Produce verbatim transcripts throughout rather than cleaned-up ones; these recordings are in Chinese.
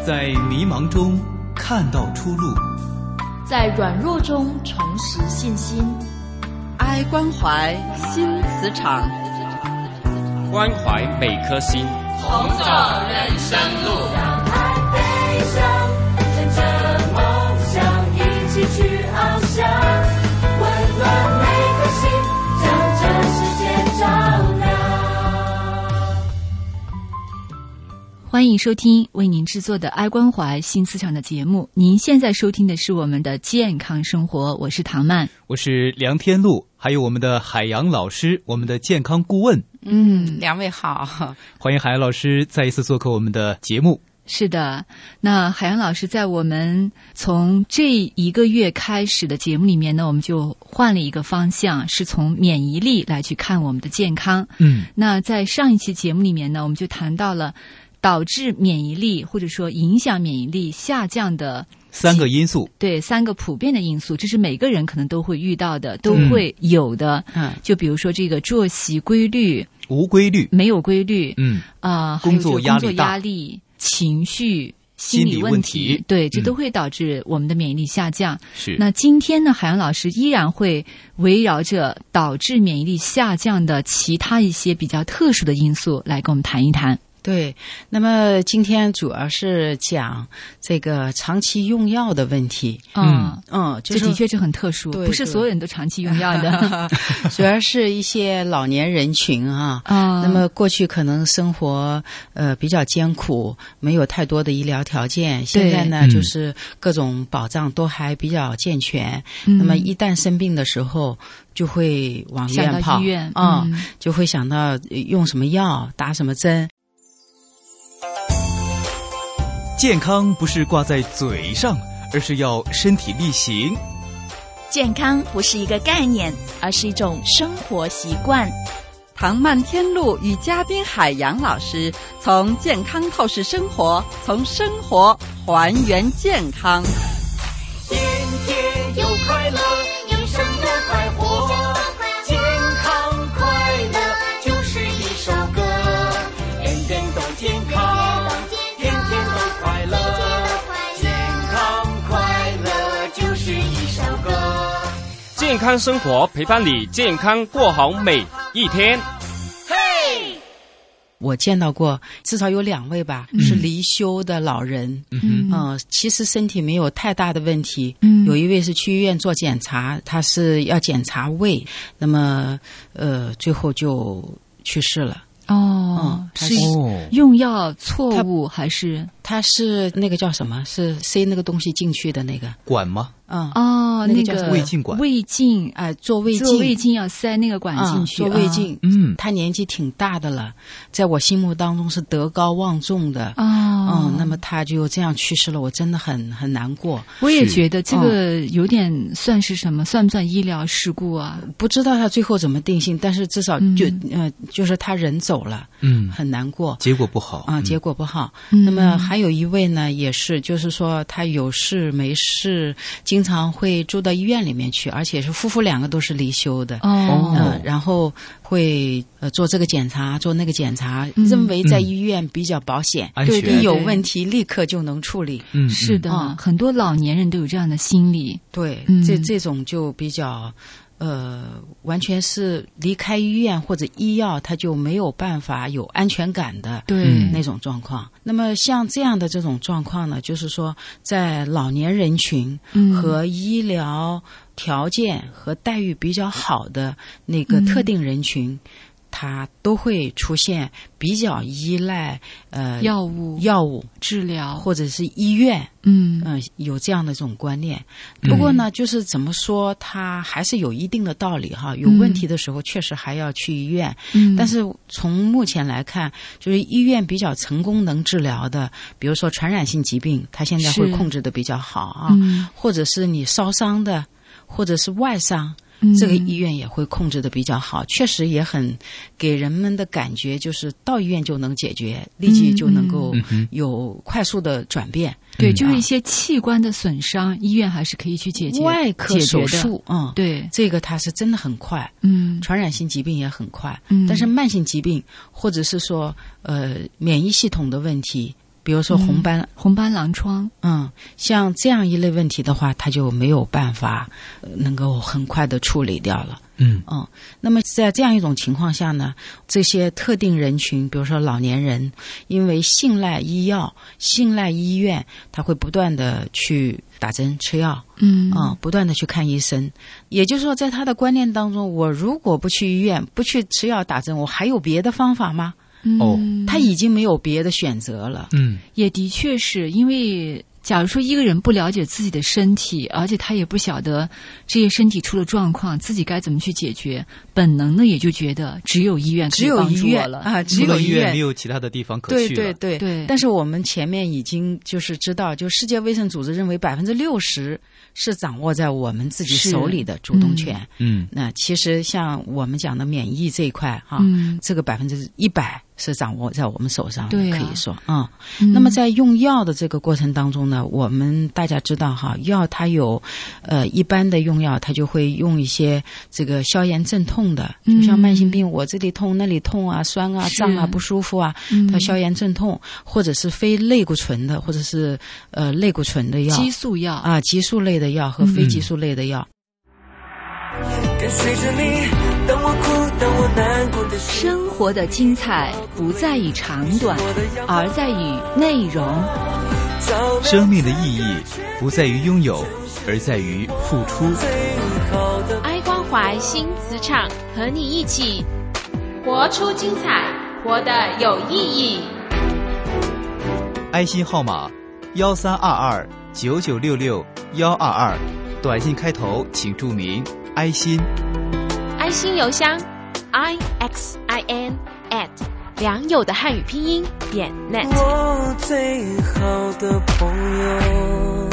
在迷茫中看到出路， 在软弱中重拾信心。 爱关怀新磁场， 关怀每颗心， 同走人生路。 让爱飞翔，乘着梦想一起去翱翔，温暖每颗心，将这世界照亮。 欢迎收听为您制作的爱关怀新思想的节目。您现在收听的是我们的健康生活，我是唐曼， 我是梁天禄，还有我们的海洋老师，我们的健康顾问。 嗯，两位好， 欢迎海洋老师再一次做客我们的节目。 是的，那海洋老师在我们从这一个月开始的节目里面呢，我们就换了一个方向，是从免疫力来去看我们的健康。 嗯， 那在上一期节目里面呢，我们就谈到了导致免疫力或者说影响免疫力下降的三个因素， 对，三个普遍的因素，这是每个人可能都会遇到的，都会有的。 嗯， 就比如说这个作息规律、 无规律、 没有规律， 嗯啊、呃， 工作压力大、 工作压力、情绪、 心理问问题， 题对，这都会导致我们的免疫力下降。 嗯、是。 那今天呢，海洋老师依然会围绕着导致免疫力下降的其他一些比较特殊的因素来跟我们谈一谈。 对，那么今天主要是讲这个长期用药的问题。 嗯嗯，就是、 这的确是很特殊， 对对不是所有人都长期用药的。 主要是一些老年人群啊。 啊， 那么过去可能生活呃比较艰苦，没有太多的医疗条件，现在呢、 嗯、 就是各种保障都还比较健全。 嗯、 那么一旦生病的时候，就会往医院跑， 想到医院啊、 嗯， 就会想到用什么药，打什么针。 健康不是挂在嘴上，而是要身体力行。 健康不是一个概念，而是一种生活习惯。 唐曼天禄与嘉宾海洋老师从健康透视生活，从生活还原健康。 天天有快乐，一生都快活，健康快乐就是一首歌，天天都健康，天天都快乐，健康快乐就是一首歌。 健康生活陪伴你健康过好每一天。 我见到过至少有两位吧、嗯、是离休的老人。 嗯呃、其实身体没有太大的问题。 嗯， 有一位是去医院做检查，他是要检查胃，那么呃最后就去世了。 哦， 嗯、 是用药错误还是？ 他是那个叫什么？是塞那个东西进去的那个管吗？ 嗯哦， 那个叫胃镜管， 胃镜哎、呃，做胃镜， 做胃镜要塞那个管进去， 嗯、做胃镜。 嗯， 他年纪挺大的了，在我心目当中是德高望重的。 哦， 嗯，那么他就这样去世了，我真的很很难过。 我也觉得这个有点算是什么，嗯、算不算医疗事故啊？ 不知道他最后怎么定性，但是至少就、 嗯、 呃，就是他人走了， 嗯， 很难过， 结果不好啊、 嗯， 结果不好。 嗯、 那么还有一位呢，也是，就是说他有事没事，经常会住到医院里面去，而且是夫妇两个都是离休的。 哦， 呃、然后会呃做这个检查，做那个检查，嗯、认为在医院比较保险， 嗯、 对，一有问题立刻就能处理。 嗯， 是的、 嗯， 很多老年人都有这样的心理。 对， 嗯、 这这种就比较。呃，完全是离开医院或者医药，他就没有办法有安全感的对那种状况。那么像这样的这种状况呢，就是说在老年人群和医疗条件和待遇比较好的那个特定人群，嗯、它都会出现比较依赖呃药物、 药物治疗或者是医院。 嗯嗯、呃，有这样的这种观念。不过呢，就是怎么说，它还是有一定的道理哈。有问题的时候，确实还要去医院。 嗯， 但是从目前来看，就是医院比较成功能治疗的，比如说传染性疾病，它现在会控制的比较好啊。 嗯， 或者是你烧伤的，或者是外伤。这个医院也会控制的比较好，确实也很给人们的感觉就是到医院就能解决，立即就能够有快速的转变。 嗯、对，就是一些器官的损伤，嗯、医院还是可以去解决。 外科手术，嗯， 对， 这个它是真的很快。 嗯， 传染性疾病也很快。 嗯， 但是慢性疾病或者是说呃免疫系统的问题。比比如说红斑、 嗯、红斑狼疮， 嗯，像这样一类问题的话，它就没有办法、呃、能够很快的处理掉了。 嗯嗯，那么在这样一种情况下呢，这些特定人群，比如说老年人，因为信赖医药、信赖医院，他会不断的去打针吃药， 嗯啊、嗯，不断的去看医生。也就是说，在他的观念当中，我如果不去医院、不去吃药打针，我还有别的方法吗？ 哦， 他已经没有别的选择了。 嗯， 也的确是因为。假如说一个人不了解自己的身体，而且他也不晓得这些身体出了状况，自己该怎么去解决，本能的也就觉得只有医院可以帮助我了啊，只有医院， 医院没有其他的地方可去了。 对对对对。 但是我们前面已经就是知道，就世界卫生组织认为百分之六十是掌握在我们自己手里的主动权。 嗯， 那其实像我们讲的免疫这一块哈、啊嗯， 这个百分之一百是掌握在我们手上的， 对、啊， 可以说啊、 嗯。 那么在用药的这个过程当中呢，我们大家知道哈，药它有呃一般的用药，它就会用一些这个消炎镇痛的，就像慢性病，嗯、我这里痛那里痛啊，酸啊胀啊不舒服啊，它消炎镇痛，或者是非类固醇的，或者是呃类固醇的药， 激素药啊，激素类的药和非激素类的药。 跟随着你，当我哭，当我难过的时候， 生活的精彩不在于长短，而在于内容。 生命的意义不在于拥有，而在于付出。 爱关怀新磁场，和你一起活出精彩，活得有意义。 爱心号码幺三二二九九六六幺二二，短信开头请注明爱心。 爱心邮箱 i x i n at 良友的汉语拼音点 net。 我最好的朋友。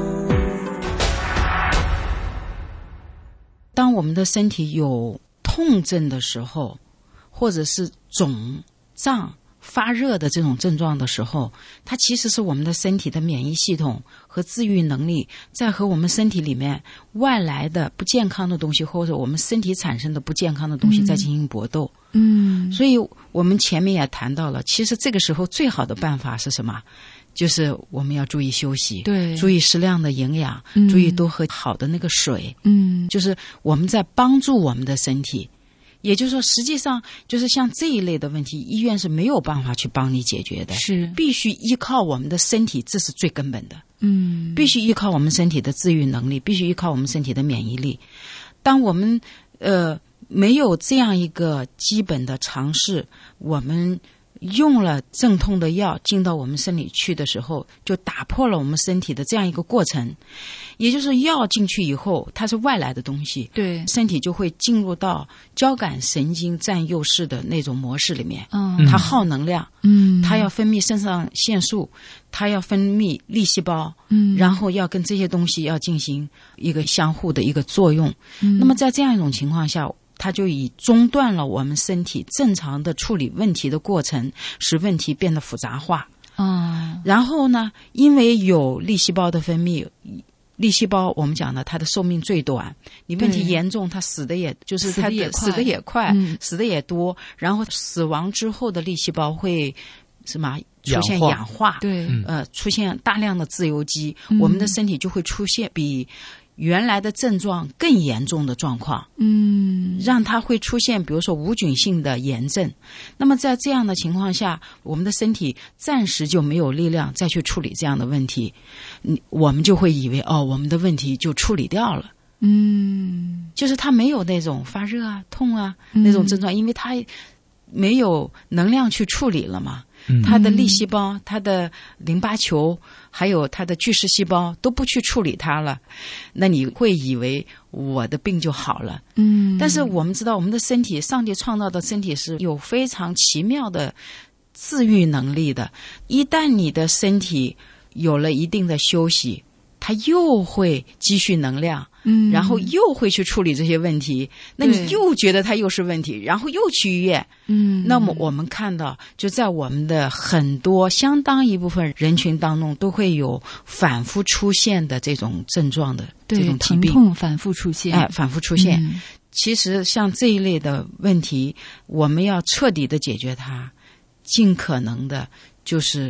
当我们的身体有痛症的时候，或者是肿胀发热的这种症状的时候，它其实是我们的身体的免疫系统和自愈能力在和我们身体里面外来的不健康的东西，或者我们身体产生的不健康的东西在进行搏斗。 嗯， 所以我们前面也谈到了，其实这个时候最好的办法是什么？就是我们要注意休息， 对， 注意适量的营养， 嗯、 注意多喝好的那个水。 嗯， 就是我们在帮助我们的身体。也就是说，实际上就是像这一类的问题，医院是没有办法去帮你解决的， 是必须依靠我们的身体，这是最根本的。 嗯， 必须依靠我们身体的自愈能力，必须依靠我们身体的免疫力。当我们呃没有这样一个基本的常识，我们用了镇痛的药进到我们身体去的时候，就打破了我们身体的这样一个过程。也就是药进去以后，它是外来的东西， 对， 身体就会进入到交感神经占有式的那种模式里面。 嗯， 它耗能量， 嗯， 它要分泌肾上腺素，它要分泌粒细胞， 嗯， 然后要跟这些东西要进行一个相互的一个作用。 嗯， 那么在这样一种情况下，它就以中断了我们身体正常的处理问题的过程，使问题变得复杂化。 哦， 然后呢，因为有粒细胞的分泌，粒细胞我们讲的它的寿命最短，你问题严重，它死的也就是它的死的也快， 嗯， 死的也多，然后死亡之后的粒细胞会什么出现氧化， 氧化， 对， 呃，出现大量的自由基， 嗯， 我们的身体就会出现比原来的症状更严重的状况， 嗯， 让它会出现比如说无菌性的炎症。那么在这样的情况下，我们的身体暂时就没有力量再去处理这样的问题，我们就会以为哦，我们的问题就处理掉了。 嗯， 就是它没有那种发热啊、痛啊那种症状，嗯，因为它没有能量去处理了嘛。它的粒细胞、它的淋巴球还有它的巨噬细胞都不去处理它了，那你会以为我的病就好了。 嗯， 但是我们知道我们的身体，上帝创造的身体是有非常奇妙的自愈能力的，一旦你的身体有了一定的休息，它又会积蓄能量， 嗯， 然后又会去处理这些问题，那你又觉得它又是问题，然后又去医院， 嗯， 那么我们看到就在我们的很多相当一部分人群当中都会有反复出现的这种症状的这种疾病， 疼痛反复出现， 哎，反复出现， 嗯， 其实像这一类的问题，我们要彻底的解决它，尽可能的就是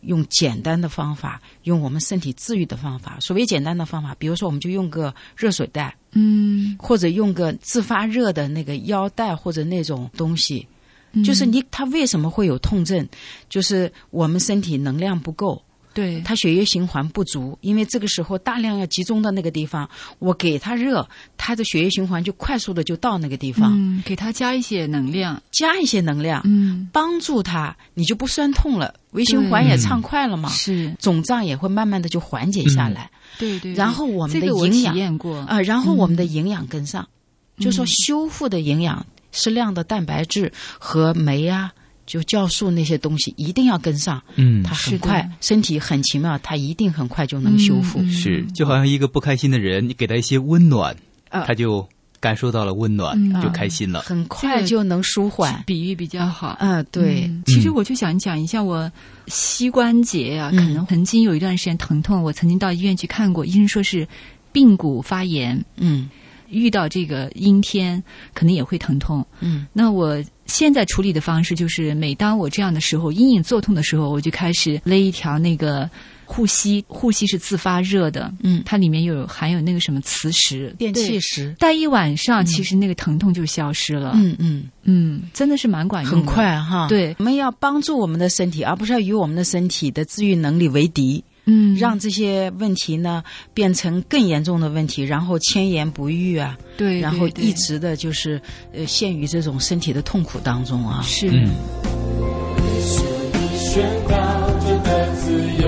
用简单的方法，用我们身体自愈的方法。所谓简单的方法，比如说我们就用个热水袋， 嗯， 或者用个自发热的那个腰带或者那种东西。就是你他为什么会有痛症，就是我们身体能量不够， 对， 他血液循环不足，因为这个时候大量要集中到那个地方，我给他热，他的血液循环就快速的就到那个地方， 嗯，给他加一些能量， 加一些能量， 嗯， 帮助他，你就不酸痛了，微循环也畅快了嘛， 是， 肿胀也会慢慢的就缓解下来， 嗯、对, 对对， 然后我们的营养， 这个我体验过啊、呃，然后我们的营养跟上，嗯、就说修复的营养。适量的蛋白质和酶啊，就酵素那些东西一定要跟上， 嗯， 它很快，身体很奇妙，它一定很快就能修复。 嗯嗯、 是，就好像一个不开心的人，你给他一些温暖，呃、他就感受到了温暖，嗯、就开心了， 很快就能舒缓。 比喻比较好， 嗯、呃，对、 嗯。其实我就想讲一下我膝关节啊，嗯、可能曾经有一段时间疼痛，我曾经到医院去看过，医生说是髌骨发炎， 嗯。 遇到这个阴天可能也会疼痛， 嗯， 那我现在处理的方式就是每当我这样的时候隐隐作痛的时候，我就开始勒一条那个护膝，护膝是自发热的， 嗯， 它里面有含有那个什么磁石电气石， 戴一晚上其实那个疼痛就消失了， 嗯嗯嗯，真的是蛮管用的， 很快哈， 对， 我们要帮助我们的身体，而不是要与我们的身体的自愈能力为敌。 嗯， 让这些问题呢变成更严重的问题，然后千言不愈啊， 对， 然后一直的就是呃陷于这种身体的痛苦当中啊。 是。 嗯。 是你宣告这个自由，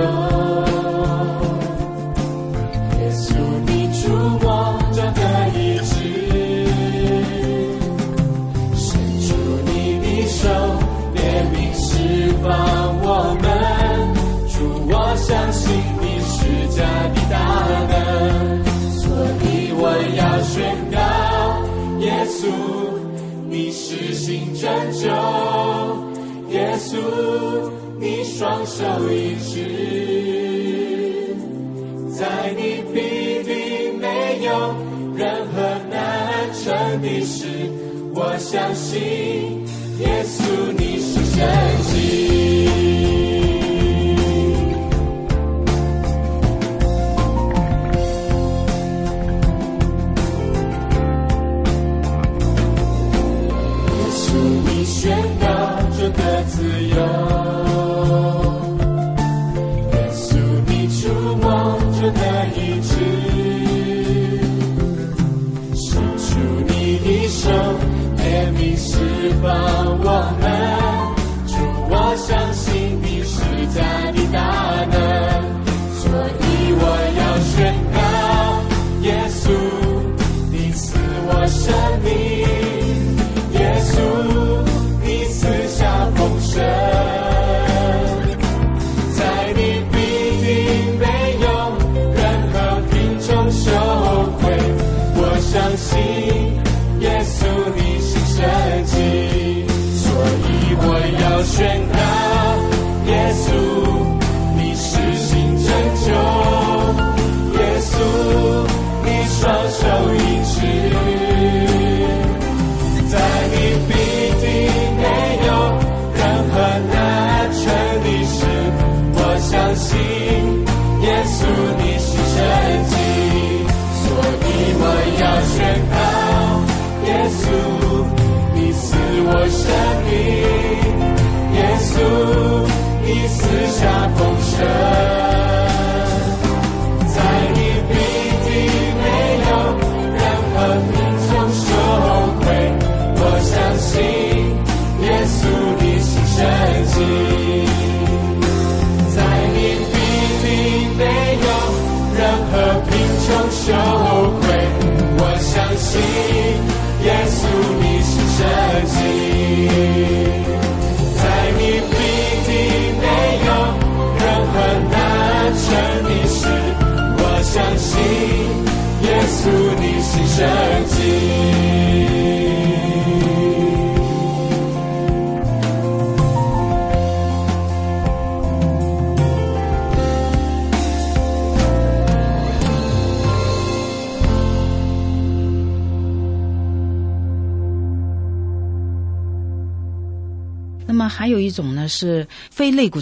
耶稣你触摸这个医治，伸出你的手，怜悯释放我们。我相信你是家的大能，所以我要宣告，耶稣你是新拯救，耶稣你双手医治，在你必定没有任何难成的事，我相信耶稣你是神迹。宣告这个自由，耶稣你触摸这个医治，伸出你的手，怜悯释放我们。主，我相信你是家的大能，所以我要宣告，耶稣你赐我生命，耶稣赐下丰盛，在你必定没有任何贫穷羞愧，我相信耶稣你是神迹，所以我要宣告，耶稣你是新拯救，耶稣你双手医治，在你必没有任何难成的事，我相信耶稣你是神迹，所以我要宣告，耶稣你赐我生命，耶稣你赐下丰盛，在你必定没有任何贫穷羞愧，我相信耶稣你是神迹，在你必定没有任何贫穷羞愧，我相信耶稣你是神迹，在你必定没有任何难成的事，我相信耶稣你是神迹。 那么还有一种呢是非类固醇，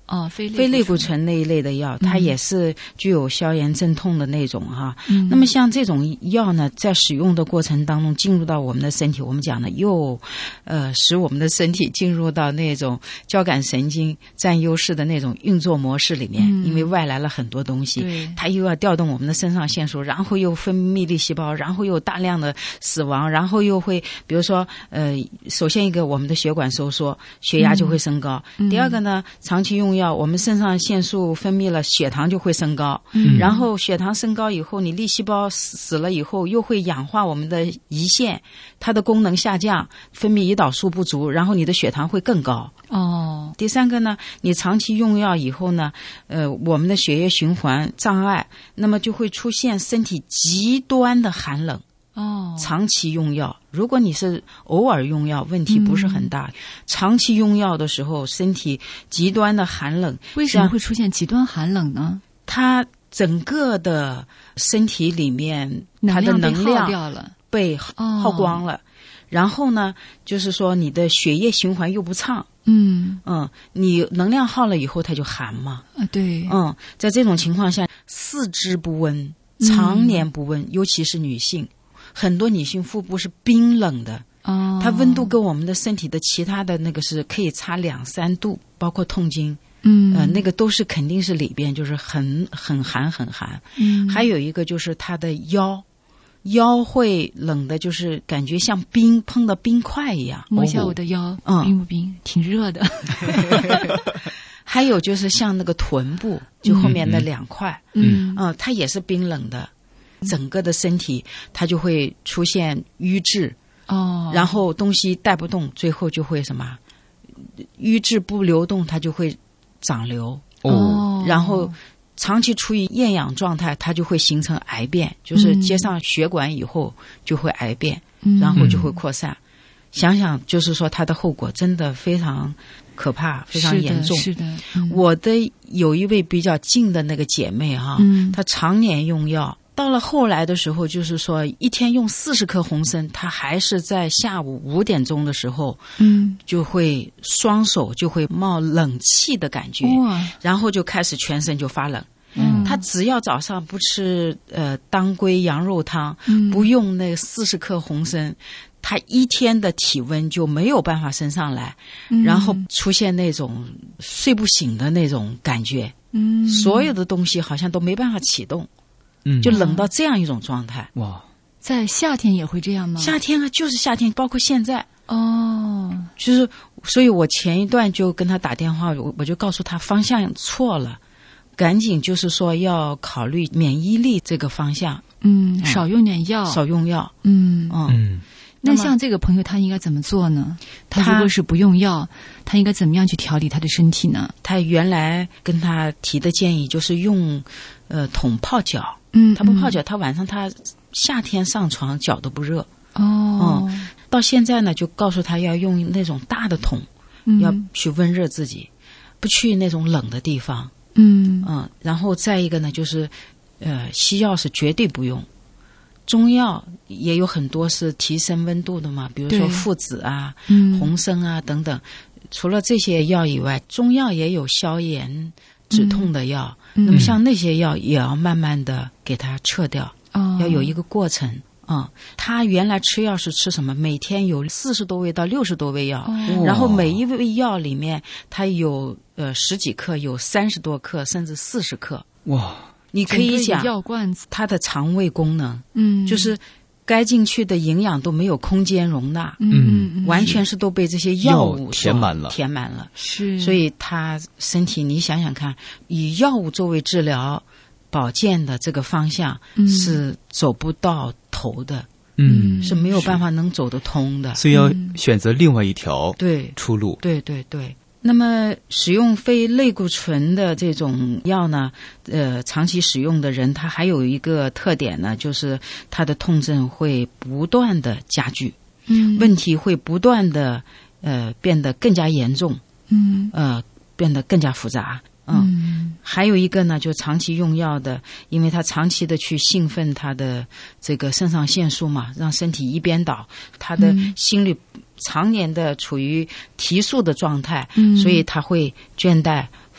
哦，非非类固醇那一类的药，它也是具有消炎镇痛的那种哈。 嗯， 那么像这种药呢，在使用的过程当中进入到我们的身体，我们讲的又呃使我们的身体进入到那种交感神经占优势的那种运作模式里面，嗯，因为外来了很多东西，它又要调动我们的肾上腺素，然后又分泌粒细胞，然后又大量的死亡，然后又会比如说呃首先一个我们的血管收缩，血压就会升高，嗯，第二个呢，长期用药我们肾上腺素分泌了，血糖就会升高，嗯，然后血糖升高以后，你粒细胞死了以后又会氧化我们的胰腺，它的功能下降，分泌胰岛素不足，然后你的血糖会更高。 哦， 第三个呢，你长期用药以后呢，呃，我们的血液循环障碍，那么就会出现身体极端的寒冷。 哦， 长期用药，如果你是偶尔用药，问题不是很大。嗯，长期用药的时候，身体极端的寒冷， 为什么会出现极端寒冷呢？ 它整个的身体里面，它的能量被耗掉了，被耗光了。哦，然后呢，就是说你的血液循环又不畅。 嗯嗯，你能量耗了以后，它就寒嘛。 啊，对。 嗯，在这种情况下，四肢不温，常年不温，嗯，尤其是女性。很多女性腹部是冰冷的， 哦， 它温度跟我们的身体的其他的那个是可以差两三度，包括痛经， 嗯， 呃，那个都是肯定是里边就是很很寒很寒， 嗯， 还有一个就是它的腰，腰会冷的，就是感觉像冰碰到冰块一样。 摸一下我的腰， 嗯， 冰不冰？挺热的。 还有就是像那个臀部，就后面的两块， 嗯， 嗯，它也是冰冷的。整个的身体它就会出现瘀滞， 哦， 然后东西带不动，最后就会什么瘀滞不流动，它就会长瘤， 哦， 然后长期处于厌氧状态，它就会形成癌变，就是接上血管以后就会癌变， 嗯， 然后就会扩散。想想就是说它的后果真的非常可怕，非常严重。 是的，是的。嗯， 我的有一位比较近的那个姐妹哈， 嗯， 她常年用药。到了后来的时候，就是说一天用四十克红参，他还是在下午五点钟的时候， 嗯， 就会双手就会冒冷气的感觉， 哇， 然后就开始全身就发冷。 嗯， 他只要早上不吃呃当归羊肉汤， 嗯， 不用那四十克红参，他一天的体温就没有办法升上来， 嗯， 然后出现那种睡不醒的那种感觉， 嗯， 所有的东西好像都没办法启动。 嗯， 就冷到这样一种状态。 哇， 在夏天也会这样吗？ 夏天啊，就是夏天，包括现在。 哦， 就是，所以我前一段就跟他打电话，我我就告诉他方向错了，赶紧就是说要考虑免疫力这个方向。 嗯，少用点药， 少用药。 嗯嗯。 嗯， 那像这个朋友，他应该怎么做呢？他如果是不用药，他应该怎么样去调理他的身体呢？ 他原来跟他提的建议就是用呃桶泡脚。 嗯， 他不泡脚，他晚上他夏天上床脚都不热。 哦， 嗯，到现在呢，就告诉他要用那种大的桶， 嗯， 要去温热自己，不去那种冷的地方。 嗯嗯，然后再一个呢，就是呃，西药是绝对不用，中药也有很多是提升温度的嘛，比如说附子啊、 嗯、 红参啊等等。除了这些药以外，中药也有消炎止痛的药。 嗯， 那么像那些药也要慢慢的给它撤掉， 哦， 要有一个过程啊、嗯。他原来吃药是吃什么？每天有四十多味到六十多味药， 哦， 然后每一味药里面它有呃十几克，有三十多克，甚至四十克。 哇！ 你可以想药罐子， 它的肠胃功能， 嗯， 就是该进去的营养都没有空间容纳， 嗯嗯， 完全是都被这些药物填满了， 填满了。 是， 所以他身体，你想想看，以药物作为治疗保健的这个方向， 嗯， 是走不到头的， 嗯， 是没有办法能走得通的， 所以要选择另外一条对出路。 对对对。那么使用非类固醇的这种药呢，呃，长期使用的人，他还有一个特点呢，就是他的痛症会不断的加剧， 嗯， 问题会不断的呃变得更加严重， 嗯， 呃，变得更加复杂。嗯，嗯，还有一个呢，就长期用药的，因为他长期的去兴奋他的这个肾上腺素嘛，让身体一边倒，他的心率常年的处于提速的状态， 嗯， 所以他会倦怠、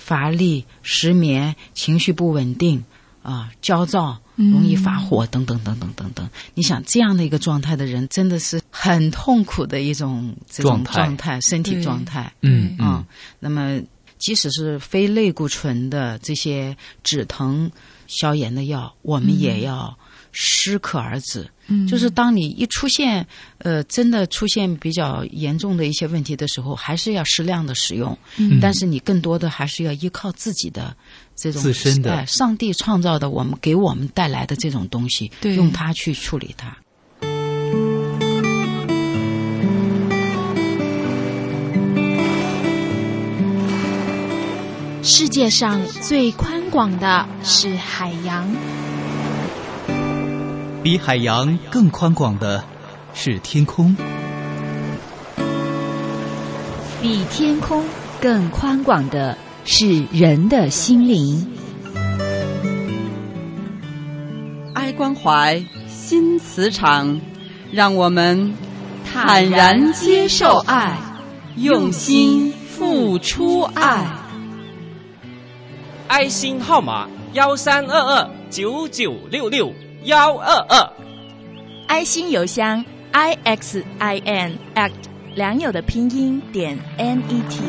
乏力、失眠、情绪不稳定啊、焦躁、容易发火等等等等等等。你想这样的一个状态的人，真的是很痛苦的一种这种状态，身体状态。 嗯嗯、 啊，那么即使是非类固醇的这些止疼消炎的药，我们也要适可而止。嗯，就是当你一出现呃真的出现比较严重的一些问题的时候，还是要适量的使用。嗯，但是你更多的还是要依靠自己的这种自身的、 哎、上帝创造的我们给我们带来的这种东西，用它去处理它。 世界上最宽广的是海洋， 比海洋更宽广的是天空， 比天空更宽广的是人的心灵。 爱关怀新磁场，让我们坦然接受爱，用心付出爱。 爱心号码幺三二二九九六六幺二二， 爱心邮箱 i x i n at 良友的拼音点 n e t。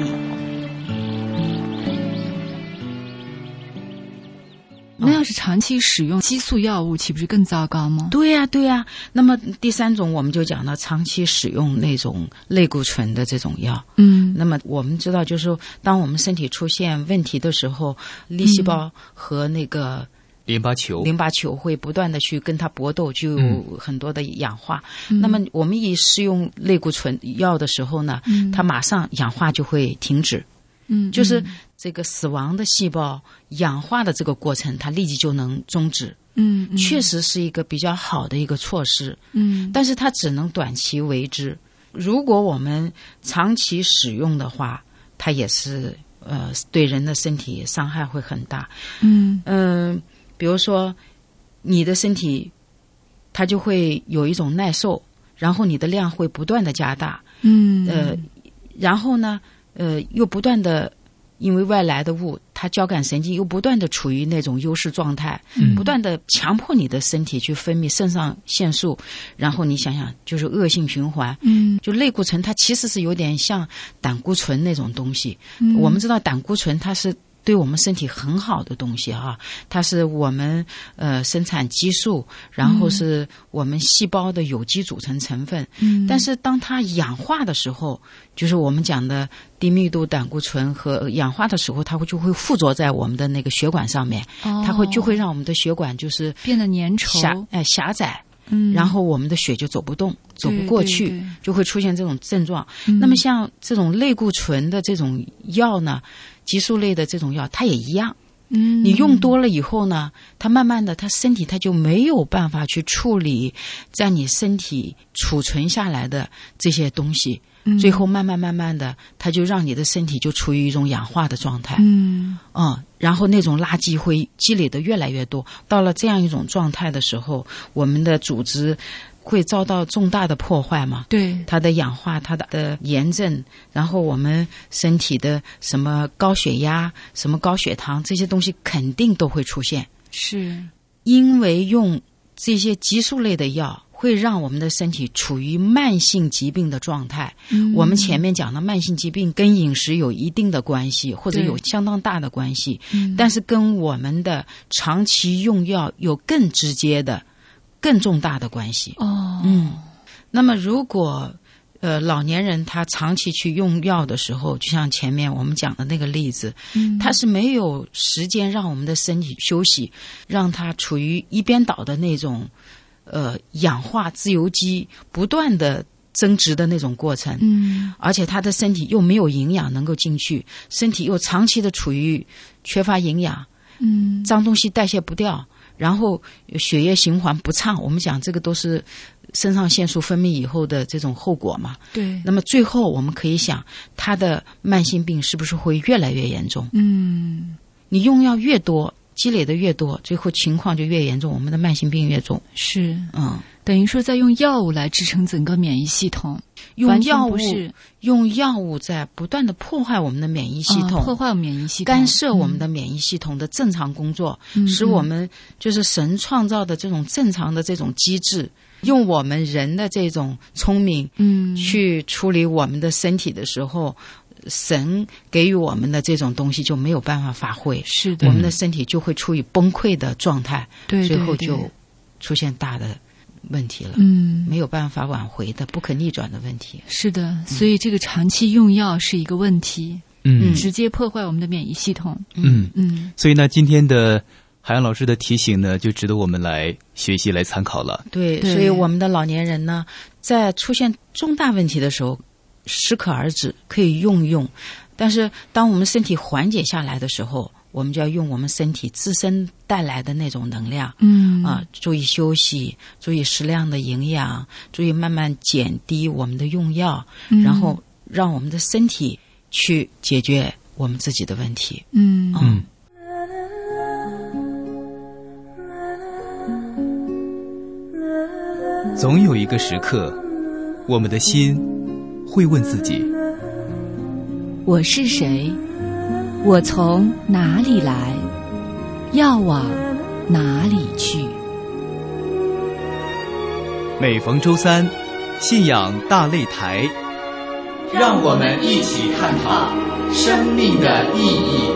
那要是长期使用激素药物，岂不是更糟糕吗？ 对呀、啊，对呀、啊。那么第三种，我们就讲到长期使用那种类固醇的这种药。嗯，那么我们知道，就是当我们身体出现问题的时候，粒细胞和那个淋巴球， 淋巴球会不断的去跟它搏斗，就有很多的氧化。嗯、那么我们一使用类固醇药的时候呢，嗯、它马上氧化就会停止。嗯，就是这个死亡的细胞氧化的这个过程，它立即就能终止。嗯，嗯确实是一个比较好的一个措施。嗯，但是它只能短期为之。如果我们长期使用的话，它也是呃对人的身体伤害会很大。嗯嗯、呃，比如说你的身体，它就会有一种耐受，然后你的量会不断的加大。嗯，呃，然后呢？呃，又不断的，因为外来的物，它交感神经又不断的处于那种优势状态，嗯、不断的强迫你的身体去分泌肾上腺素，然后你想想，就是恶性循环。嗯，就类固醇它其实是有点像胆固醇那种东西。嗯、我们知道胆固醇它是对我们身体很好的东西哈，它是我们呃生产激素，然后是我们细胞的有机组成成分。嗯，但是当它氧化的时候，就是我们讲的低密度胆固醇和氧化的时候，它会就会附着在我们的那个血管上面，哦、它会就会让我们的血管就是变得粘稠、 狭哎狭窄。嗯，然后我们的血就走不动，走不过去，对对对就会出现这种症状。嗯、那么像这种类固醇的这种药呢，激素类的这种药，它也一样。嗯，你用多了以后呢，它慢慢的，它身体它就没有办法去处理在你身体储存下来的这些东西。嗯、最后慢慢慢慢的，它就让你的身体就处于一种氧化的状态。嗯，嗯，然后那种垃圾会积累的越来越多。到了这样一种状态的时候，我们的组织会遭到重大的破坏嘛？对，它的氧化，它的炎症，然后我们身体的什么高血压、什么高血糖这些东西肯定都会出现。是，因为用这些激素类的药。会让我们的身体处于慢性疾病的状态。嗯、我们前面讲的慢性疾病跟饮食有一定的关系，或者有相当大的关系，嗯、但是跟我们的长期用药有更直接的、更重大的关系。哦，嗯，那么如果呃老年人他长期去用药的时候，就像前面我们讲的那个例子，嗯、他是没有时间让我们的身体休息，让他处于一边倒的那种。呃，氧化自由基不断的增殖的那种过程，嗯，而且他的身体又没有营养能够进去，身体又长期的处于缺乏营养，嗯，脏东西代谢不掉，然后血液循环不畅，我们讲这个都是肾上腺素分泌以后的这种后果嘛。对。那么最后我们可以想，他的慢性病是不是会越来越严重？嗯，你用药越多， 积累的越多，最后情况就越严重，我们的慢性病越重。 是， 嗯， 等于说在用药物来支撑整个免疫系统， 用药物完全不是用药物在不断的破坏我们的免疫系统， 啊破坏我们免疫系统， 干涉我们的免疫系统的正常工作， 嗯使我们就是神创造的这种正常的这种机制，用我们人的这种聪明， 嗯， 去处理我们的身体的时候，神给予我们的这种东西就没有办法发挥， 是的， 我们的身体就会处于崩溃的状态， 对， 最后对就出现大的问题了， 嗯， 没有办法挽回的不可逆转的问题。 是的，所以这个长期用药是一个问题， 嗯， 直接破坏我们的免疫系统。 嗯嗯， 所以呢，今天的海洋老师的提醒呢，就值得我们来学习、来参考了。 对， 对所以我们的老年人呢，在出现重大问题的时候，适可而止，可以用用。但是，当我们身体缓解下来的时候，我们就要用我们身体自身带来的那种能量， 嗯啊，注意休息，注意适量的营养，注意慢慢减低我们的用药， 嗯然后让我们的身体去解决我们自己的问题。 嗯嗯。总有一个时刻，我们的心会问自己： 我是谁？我从哪里来？要往哪里去？ 每逢周三，信仰大擂台， 让我们一起探讨生命的意义。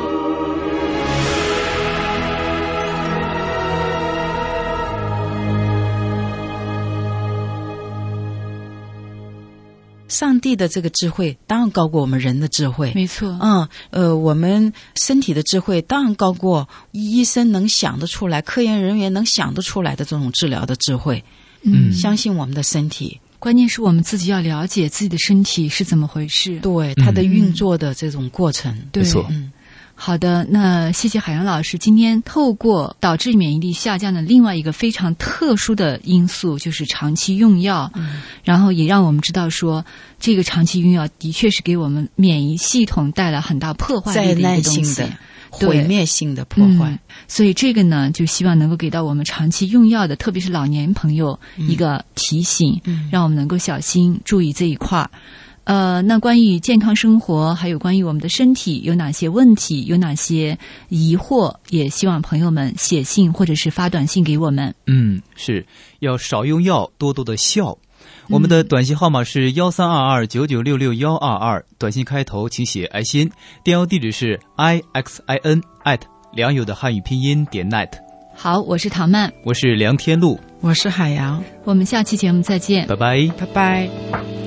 上帝的这个智慧当然高过我们人的智慧， 没错。 嗯，呃，我们身体的智慧当然高过医生能想得出来、科研人员能想得出来的这种治疗的智慧。 嗯， 相信我们的身体， 关键是我们自己要了解自己的身体是怎么回事， 对它的运作的这种过程。 对， 没错。 嗯。好的，那谢谢海洋老师。今天透过导致免疫力下降的另外一个非常特殊的因素，就是长期用药， 嗯， 然后也让我们知道说，这个长期用药的确是给我们免疫系统带来很大破坏力的一个东西， 灾难性的、毁灭性的破坏。 嗯，所以这个呢，就希望能够给到我们长期用药的，特别是老年朋友一个提醒， 嗯， 让我们能够小心注意这一块儿。呃，那关于健康生活，还有关于我们的身体有哪些问题，有哪些疑惑，也希望朋友们写信或者是发短信给我们。 嗯，是要少用药，多多的笑。我们的短信号码是幺三二二九九六六幺二二，短信开头请写爱心，电邮地址是 i x i n at 良友的汉语拼音点 net。 好，我是唐曼， 我是梁天禄， 我是海洋， 我们下期节目再见， 拜拜， 拜拜。